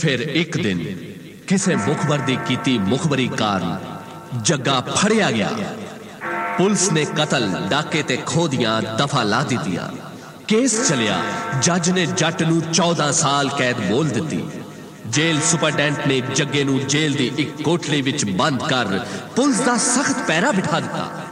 फिर एक दिन किसी मुखबर दी कीती मुखबरी कारण जग्गा फड़िया गया। पुलिस ने कतल डाके ते खो दियां दफा ला दित्तियां। केस चलिया, जज ने जट नूं 14 साल कैद मोल दित्ती। जेल सुपरडेंट ने जग्गे नूं जेल दी एक कोठड़ी विच बंद कर पुलिस दा सख्त पैरा बिठा दिता।